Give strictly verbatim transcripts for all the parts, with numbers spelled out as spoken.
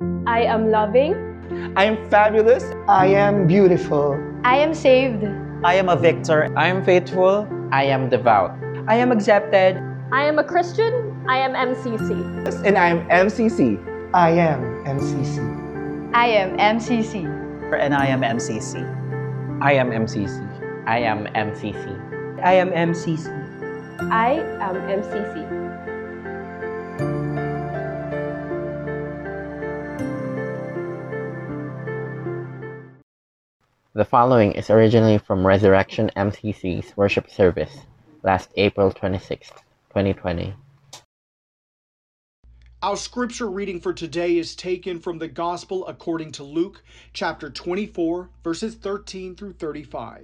I am loving. I am fabulous. I am beautiful. I am saved. I am a victor. I am faithful. I am devout. I am accepted. I am a Christian. I am M C C. And I am M C C. I am M C C. I am M C C. And I am M C C. I am M C C. I am M C C. I am M C C. I am M C C. The following is originally from Resurrection M C C's worship service, last April twenty-sixth, twenty twenty. Our scripture reading for today is taken from the Gospel according to Luke, chapter twenty-four, verses thirteen through thirty-five.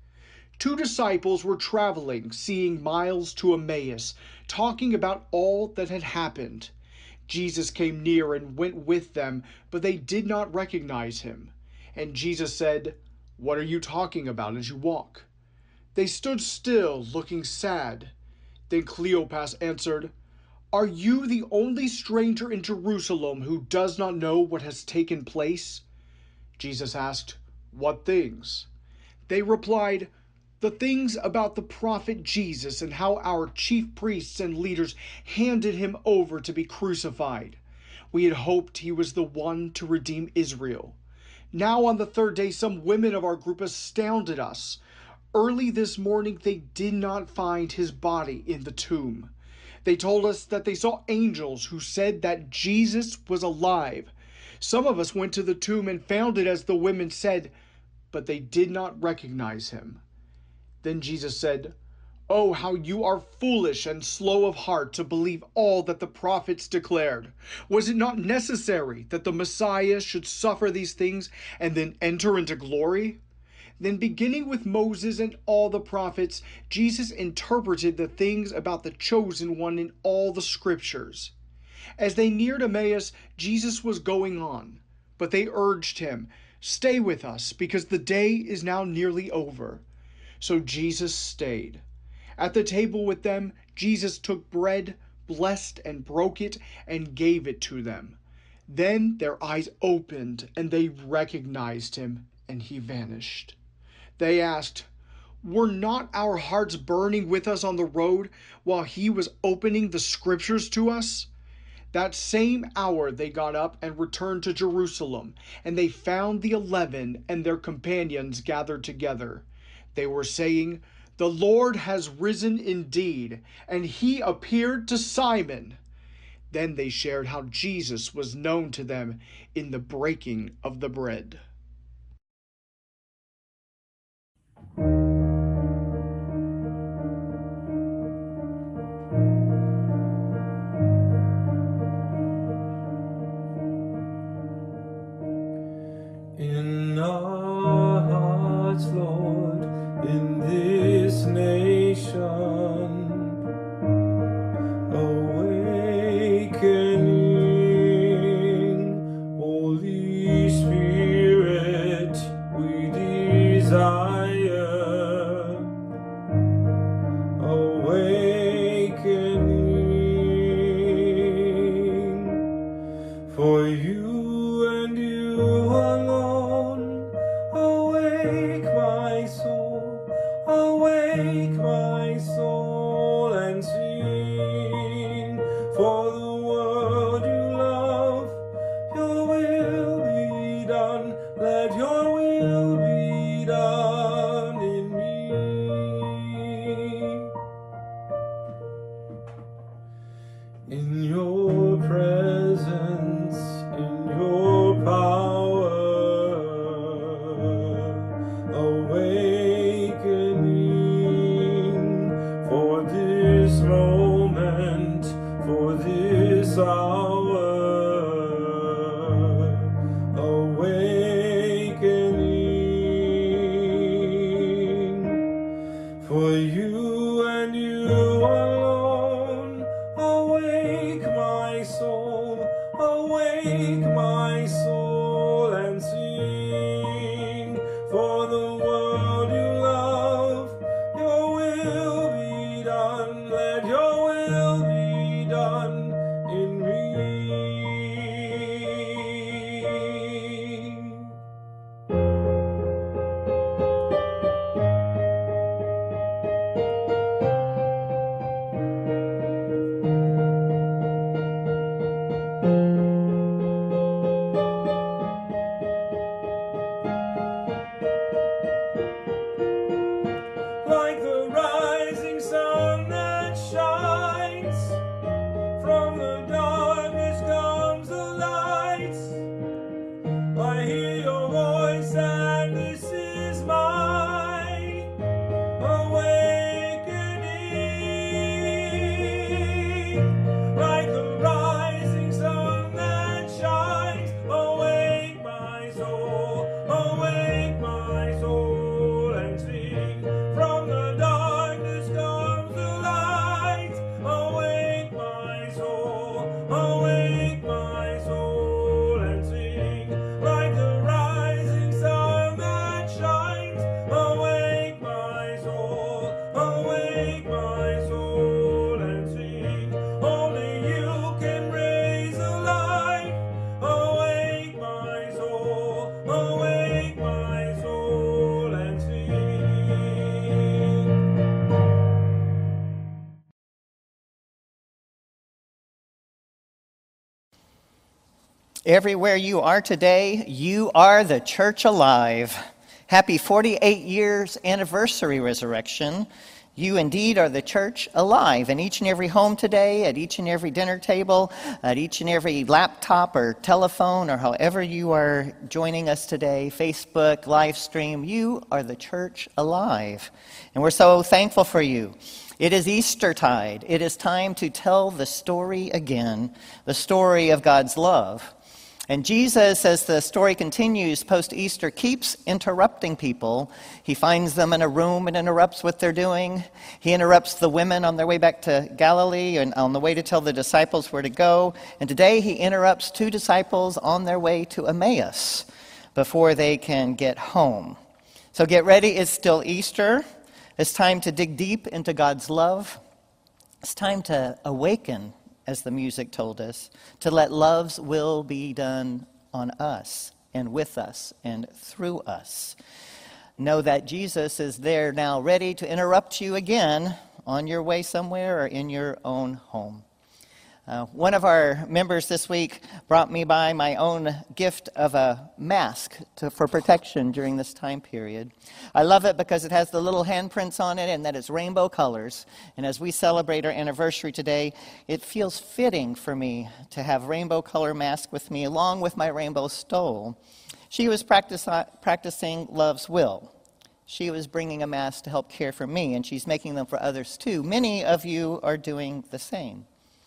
Two disciples were traveling, seeing miles to Emmaus, talking about all that had happened. Jesus came near and went with them, but they did not recognize him. And Jesus said, "What are you talking about as you walk?" They stood still, looking sad. Then Cleopas answered, "Are you the only stranger in Jerusalem who does not know what has taken place?" Jesus asked, "What things?" They replied, "The things about the prophet Jesus and how our chief priests and leaders handed him over to be crucified. We had hoped he was the one to redeem Israel. Now on the third day, some women of our group astounded us. Early this morning, they did not find his body in the tomb. They told us that they saw angels who said that Jesus was alive. Some of us went to the tomb and found it as the women said, but they did not recognize him." Then Jesus said, "Oh, how you are foolish and slow of heart to believe all that the prophets declared. Was it not necessary that the Messiah should suffer these things and then enter into glory?" Then, beginning with Moses and all the prophets, Jesus interpreted the things about the chosen one in all the scriptures. As they neared Emmaus, Jesus was going on, but they urged him, "Stay with us, because the day is now nearly over." So Jesus stayed. At the table with them, Jesus took bread, blessed and broke it, and gave it to them. Then their eyes opened, and they recognized him, and he vanished. They asked, "Were not our hearts burning with us on the road while he was opening the scriptures to us?" That same hour they got up and returned to Jerusalem, and they found the eleven and their companions gathered together. They were saying, "The Lord has risen indeed, and he appeared to Simon." Then they shared how Jesus was known to them in the breaking of the bread. In our hearts, Lord, in this nation, awakening, Holy Spirit, we desire, awakening, for you and you alone. Awake my soul, awake my soul, and sing for the world you love. Your will be done, let your will be done in me. In your presence, in your power, awakening for this moment, for this hour, awakening for you and you alone. Awake my soul, awake my soul, and sing for the world you love. Your will be done, let your will be done in me. Everywhere you are today, you are the church alive. Happy forty-eight years anniversary, Resurrection. You indeed are the church alive. In each and every home today, at each and every dinner table, at each and every laptop or telephone, or however you are joining us today, Facebook, live stream, you are the church alive. And we're so thankful for you. It is Eastertide. It is time to tell the story again, the story of God's love. And Jesus, as the story continues post-Easter, keeps interrupting people. He finds them in a room and interrupts what they're doing. He interrupts the women on their way back to Galilee and on the way to tell the disciples where to go. And today he interrupts two disciples on their way to Emmaus before they can get home. So get ready, it's still Easter. It's time to dig deep into God's love. It's time to awaken, as the music told us, to let love's will be done on us and with us and through us. Know that Jesus is there now ready to interrupt you again on your way somewhere or in your own home. Uh, one of our members this week brought me by my own gift of a mask to, for protection during this time period. I love it because it has the little handprints on it and that it's rainbow colors. And as we celebrate our anniversary today, it feels fitting for me to have rainbow color mask with me along with my rainbow stole. She was practice, practicing love's will. She was bringing a mask to help care for me, and she's making them for others too. Many of you are doing the same.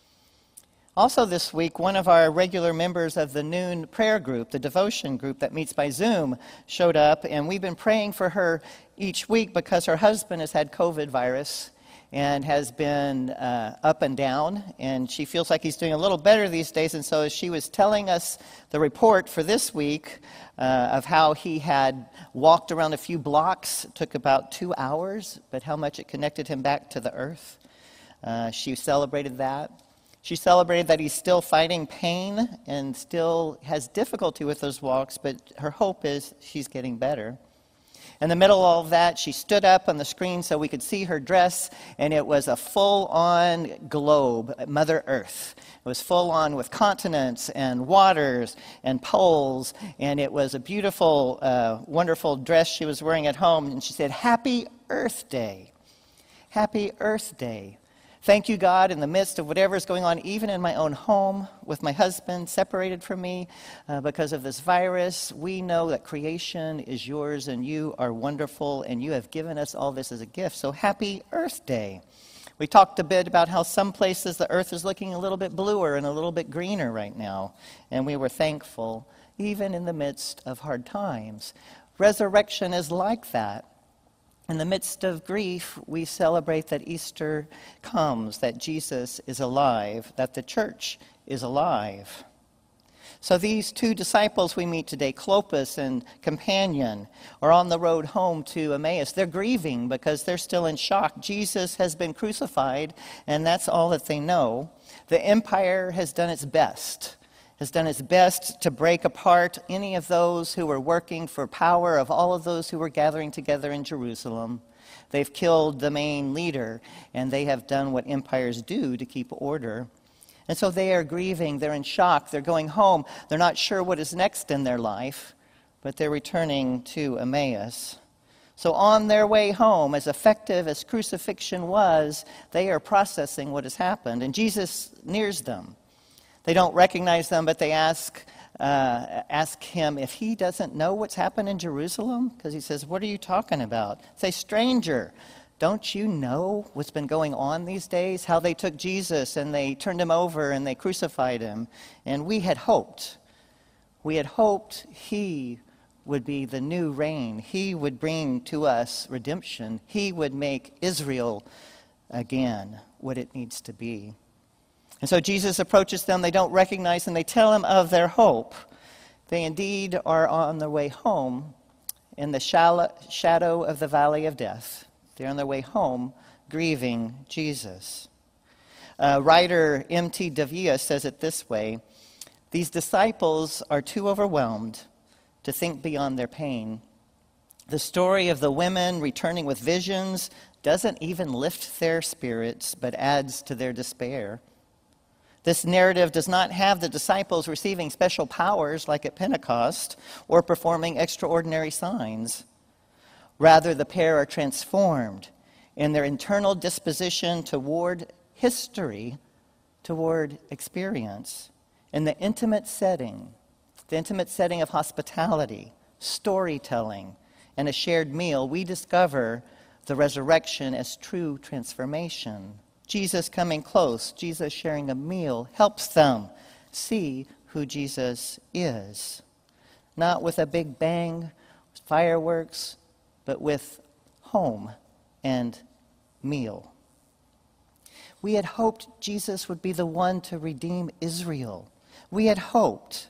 Also this week, one of our regular members of the noon prayer group, the devotion group that meets by Zoom, showed up, and we've been praying for her each week because her husband has had COVID virus and has been uh, up and down, and she feels like he's doing a little better these days. And so as she was telling us the report for this week uh, of how he had walked around a few blocks, it took about two hours, but how much it connected him back to the earth. Uh, she celebrated that. She celebrated that he's still fighting pain and still has difficulty with those walks, but her hope is she's getting better. In the middle of all of that, she stood up on the screen so we could see her dress, and it was a full-on globe, Mother Earth. It was full-on with continents and waters and poles, and it was a beautiful, uh, wonderful dress she was wearing at home, and she said, "Happy Earth Day. Happy Earth Day. Thank you, God, in the midst of whatever is going on, even in my own home, with my husband separated from me uh, because of this virus. We know that creation is yours, and you are wonderful, and you have given us all this as a gift. So happy Earth Day." We talked a bit about how some places the earth is looking a little bit bluer and a little bit greener right now, and we were thankful, even in the midst of hard times. Resurrection is like that. In the midst of grief, we celebrate that Easter comes, that Jesus is alive, that the church is alive. So these two disciples we meet today, Clopas and Companion, are on the road home to Emmaus. They're grieving because they're still in shock. Jesus has been crucified, and that's all that they know. The empire has done its best. has done its best to break apart any of those who were working for power, of all of those who were gathering together in Jerusalem. They've killed the main leader, and they have done what empires do to keep order. And so they are grieving, they're in shock, they're going home, they're not sure what is next in their life, but they're returning to Emmaus. So on their way home, as effective as crucifixion was, they are processing what has happened, and Jesus nears them. They don't recognize them, but they ask uh, ask him if he doesn't know what's happened in Jerusalem, because he says, "What are you talking about?" Say, "Stranger, don't you know what's been going on these days? How they took Jesus and they turned him over and they crucified him. And we had hoped, we had hoped he would be the new reign. He would bring to us redemption. He would make Israel again what it needs to be." And so Jesus approaches them. They don't recognize him. They tell him of their hope. They indeed are on their way home in the shadow of the valley of death. They're on their way home grieving Jesus. Uh, writer M T Davia says it this way: "These disciples are too overwhelmed to think beyond their pain. The story of the women returning with visions doesn't even lift their spirits, but adds to their despair. This narrative does not have the disciples receiving special powers like at Pentecost or performing extraordinary signs. Rather, the pair are transformed in their internal disposition toward history, toward experience, in the intimate setting, the intimate setting of hospitality, storytelling, and a shared meal. We discover the resurrection as true transformation. Jesus coming close, Jesus sharing a meal, helps them see who Jesus is. Not with a big bang, fireworks, but with home and meal. We had hoped Jesus would be the one to redeem Israel. We had hoped.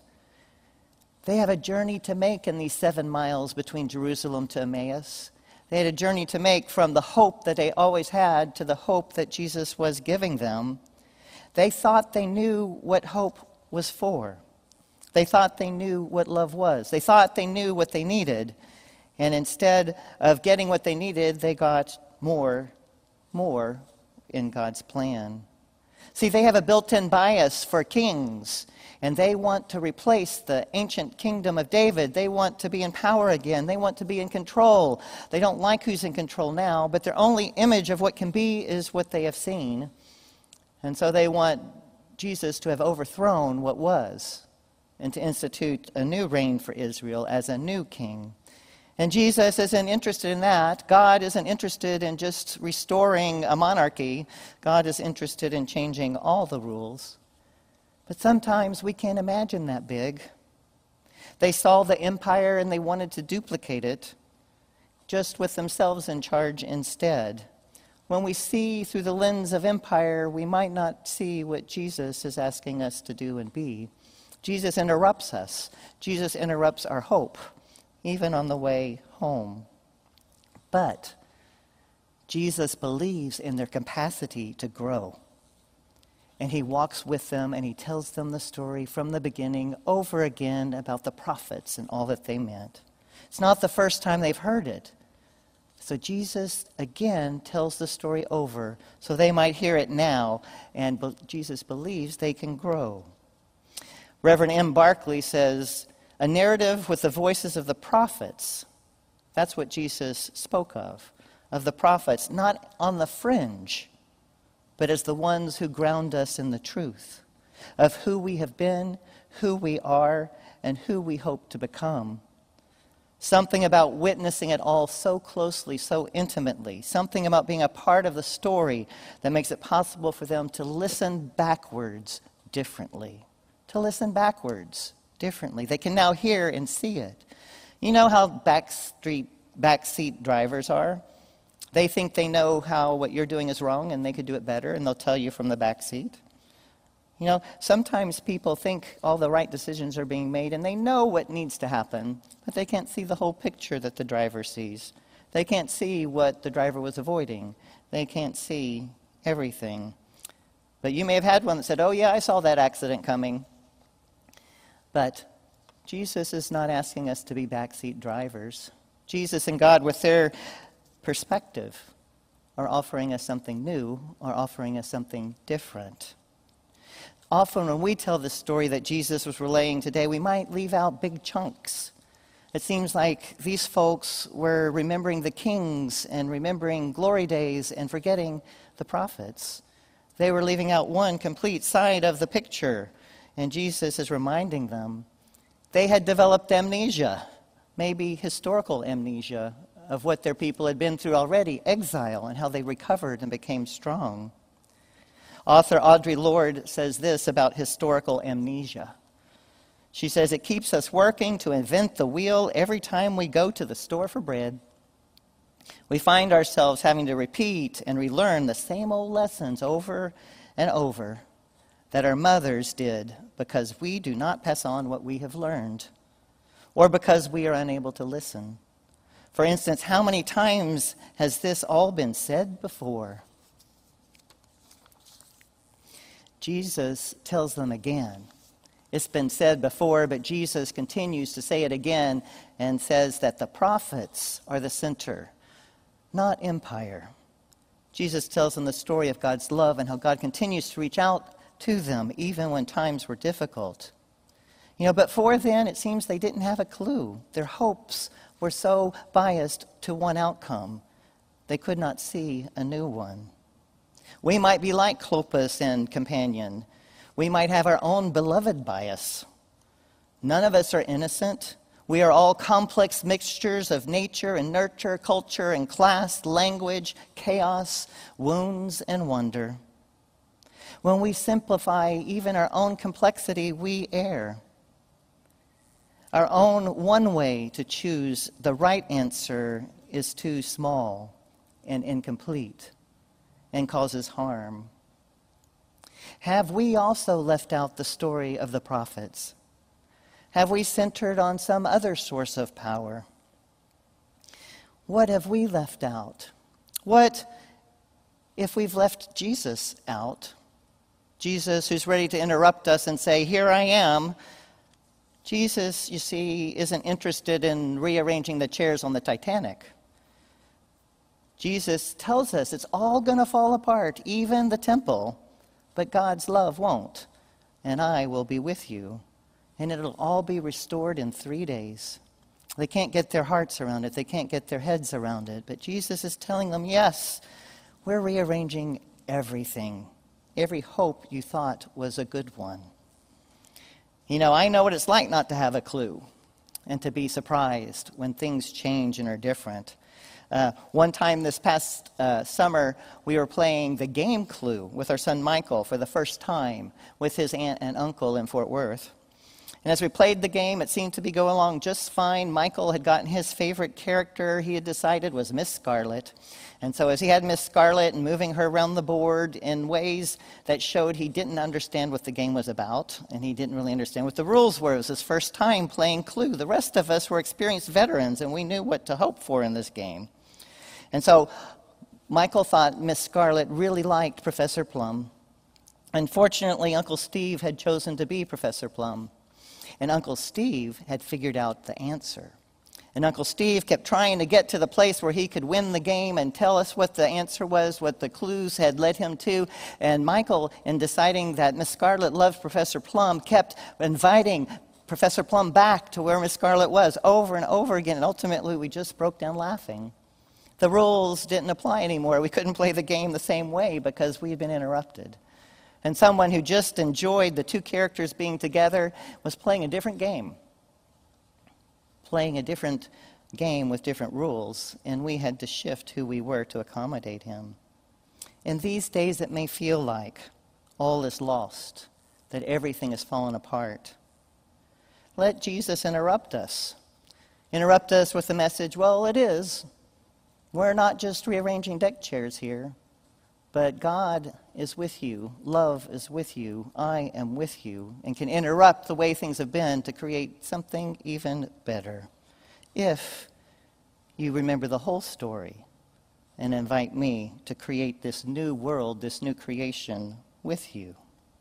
They have a journey to make in these seven miles between Jerusalem to Emmaus. They had a journey to make from the hope that they always had to the hope that Jesus was giving them. They thought they knew what hope was for. They thought they knew what love was. They thought they knew what they needed. And instead of getting what they needed, they got more, more in God's plan. See, they have a built-in bias for kings, and they want to replace the ancient kingdom of David. They want to be in power again. They want to be in control. They don't like who's in control now, but their only image of what can be is what they have seen. And so they want Jesus to have overthrown what was and to institute a new reign for Israel as a new king. And Jesus isn't interested in that. God isn't interested in just restoring a monarchy. God is interested in changing all the rules. But sometimes we can't imagine that big. They saw the empire and they wanted to duplicate it, just with themselves in charge instead. When we see through the lens of empire, we might not see what Jesus is asking us to do and be. Jesus interrupts us. Jesus interrupts our hope, even on the way home. But Jesus believes in their capacity to grow. And he walks with them and he tells them the story from the beginning over again about the prophets and all that they meant. It's not the first time they've heard it. So Jesus again tells the story over so they might hear it now, and be- Jesus believes they can grow. Reverend M. Barclay says, a narrative with the voices of the prophets, that's what Jesus spoke of, of the prophets, not on the fringe, but as the ones who ground us in the truth of who we have been, who we are, and who we hope to become. Something about witnessing it all so closely, so intimately. Something about being a part of the story that makes it possible for them to listen backwards differently. To listen backwards differently. They can now hear and see it. You know how backstreet, backseat drivers are? They think they know how what you're doing is wrong and they could do it better, and they'll tell you from the back seat. You know, sometimes people think all the right decisions are being made and they know what needs to happen, but they can't see the whole picture that the driver sees. They can't see what the driver was avoiding. They can't see everything. But you may have had one that said, oh yeah, I saw that accident coming. But Jesus is not asking us to be backseat drivers. Jesus and God, with their perspective, are offering us something new, or offering us something different. Often when we tell the story that Jesus was relaying today, we might leave out big chunks. It seems like these folks were remembering the kings and remembering glory days and forgetting the prophets. They were leaving out one complete side of the picture, and Jesus is reminding them. They had developed amnesia, maybe historical amnesia, of what their people had been through already, exile, and how they recovered and became strong. Author Audre Lorde says this about historical amnesia. She says, it keeps us working to invent the wheel every time we go to the store for bread. We find ourselves having to repeat and relearn the same old lessons over and over that our mothers did because we do not pass on what we have learned, or because we are unable to listen. For instance, how many times has this all been said before? Jesus tells them again. It's been said before, but Jesus continues to say it again and says that the prophets are the center, not empire. Jesus tells them the story of God's love and how God continues to reach out to them, even when times were difficult. You know, but before then, it seems they didn't have a clue. Their hopes were so biased to one outcome, they could not see a new one. We might be like Clopas and companion. We might have our own beloved bias. None of us are innocent. We are all complex mixtures of nature and nurture, culture and class, language, chaos, wounds and wonder. When we simplify even our own complexity, we err. Our own one way to choose the right answer is too small and incomplete and causes harm. Have we also left out the story of the prophets? Have we centered on some other source of power? What have we left out? What if we've left Jesus out? Jesus, who's ready to interrupt us and say, "Here I am." Jesus, you see, isn't interested in rearranging the chairs on the Titanic. Jesus tells us it's all going to fall apart, even the temple, but God's love won't, and I will be with you, and it'll all be restored in three days. They can't get their hearts around it. They can't get their heads around it, but Jesus is telling them, yes, we're rearranging everything, every hope you thought was a good one. You know, I know what it's like not to have a clue and to be surprised when things change and are different. Uh, one time this past uh, summer, we were playing the game Clue with our son Michael for the first time with his aunt and uncle in Fort Worth. And as we played the game, it seemed to be going along just fine. Michael had gotten his favorite character, he had decided, was Miss Scarlet. And so as he had Miss Scarlet and moving her around the board in ways that showed he didn't understand what the game was about, and he didn't really understand what the rules were. It was his first time playing Clue. The rest of us were experienced veterans, and we knew what to hope for in this game. And so Michael thought Miss Scarlet really liked Professor Plum. Unfortunately, Uncle Steve had chosen to be Professor Plum. And Uncle Steve had figured out the answer. And Uncle Steve kept trying to get to the place where he could win the game and tell us what the answer was, what the clues had led him to. And Michael, in deciding that Miss Scarlet loved Professor Plum, kept inviting Professor Plum back to where Miss Scarlet was over and over again. And ultimately, we just broke down laughing. The rules didn't apply anymore. We couldn't play the game the same way because we had been interrupted. And someone who just enjoyed the two characters being together was playing a different game. Playing a different game with different rules, and we had to shift who we were to accommodate him. In these days, it may feel like all is lost, that everything has fallen apart. Let Jesus interrupt us. Interrupt us with the message, well, it is. We're not just rearranging deck chairs here, but God is with you. Love is with you. I am with you, and can interrupt the way things have been to create something even better. If you remember the whole story and invite me to create this new world, this new creation with you.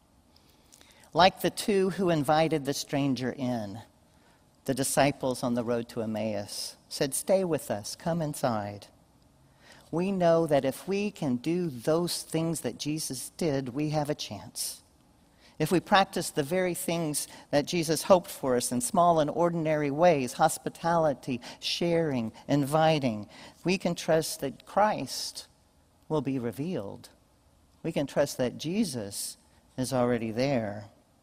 Like the two who invited the stranger in, the disciples on the road to Emmaus said, "Stay with us, come inside." We know that if we can do those things that Jesus did, we have a chance. If we practice the very things that Jesus hoped for us in small and ordinary ways, hospitality, sharing, inviting, we can trust that Christ will be revealed. We can trust that Jesus is already there.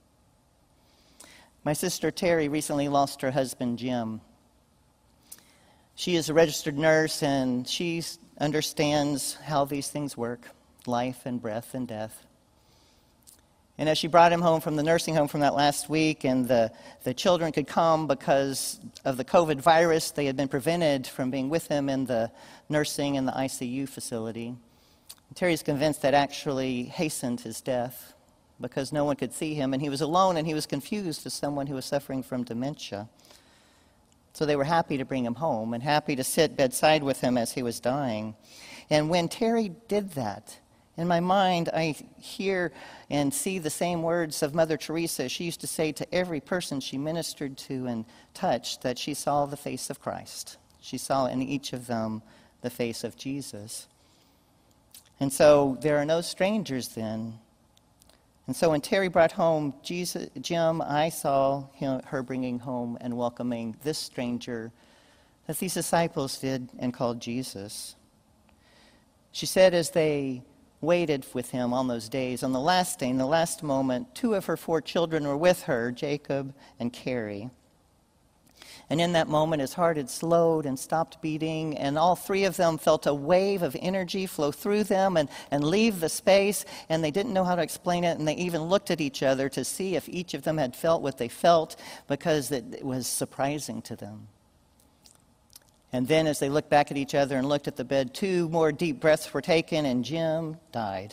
My sister Terry recently lost her husband, Jim. She is a registered nurse, and she understands how these things work, life and breath and death. And as she brought him home from the nursing home from that last week, and the, the children could come because of the COVID virus, they had been prevented from being with him in the nursing and the I C U facility. Terry's convinced that actually hastened his death because no one could see him, and he was alone, and he was confused as someone who was suffering from dementia. So they were happy to bring him home and happy to sit bedside with him as he was dying. And when Terry did that, in my mind, I hear and see the same words of Mother Teresa. She used to say to every person she ministered to and touched that she saw the face of Christ. She saw in each of them the face of Jesus. And so there are no strangers then. And so when Terry brought home Jesus, Jim, I saw him, her bringing home and welcoming this stranger that these disciples did and called Jesus. She said as they waited with him on those days, on the last day, in the last moment, two of her four children were with her, Jacob and Carrie. And in that moment, his heart had slowed and stopped beating, and all three of them felt a wave of energy flow through them and, and leave the space, and they didn't know how to explain it, and they even looked at each other to see if each of them had felt what they felt, because it, it was surprising to them. And then as they looked back at each other and looked at the bed, two more deep breaths were taken, and Jim died.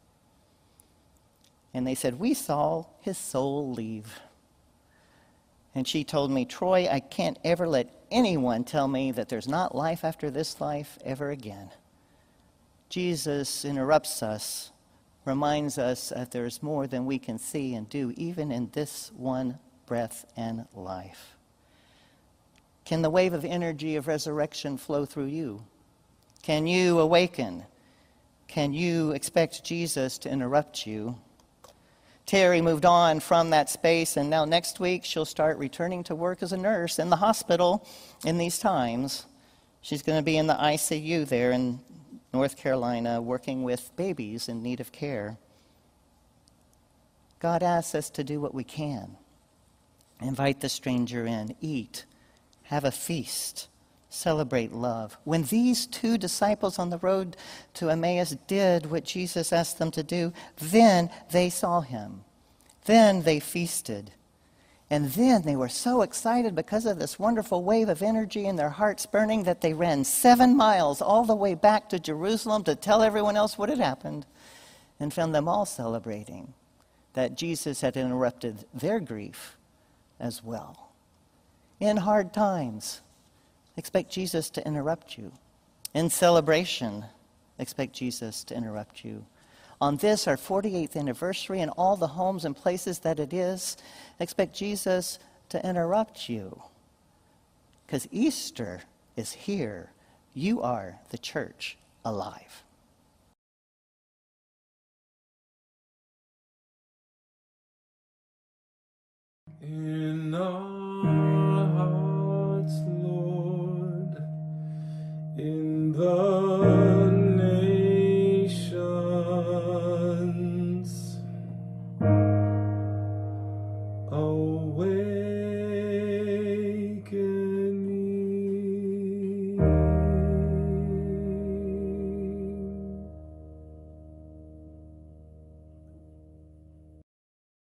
And they said, "We saw his soul leave." And she told me, "Troy, I can't ever let anyone tell me that there's not life after this life ever again." Jesus interrupts us, reminds us that there's more than we can see and do, even in this one breath and life. Can the wave of energy of resurrection flow through you? Can you awaken? Can you expect Jesus to interrupt you? Terry moved on from that space, and now next week she'll start returning to work as a nurse in the hospital in these times. She's going to be in the I C U there in North Carolina working with babies in need of care. God asks us to do what we can. Invite the stranger in, eat, have a feast, celebrate love. When these two disciples on the road to Emmaus did what Jesus asked them to do, then they saw him. Then they feasted. And then they were so excited because of this wonderful wave of energy in their hearts burning that they ran seven miles all the way back to Jerusalem to tell everyone else what had happened, and found them all celebrating that Jesus had interrupted their grief as well. In hard times, expect Jesus to interrupt you. In celebration, expect Jesus to interrupt you. On this, our forty-eighth anniversary, and all the homes and places that it is, expect Jesus to interrupt you. Because Easter is here. You are the church alive. In our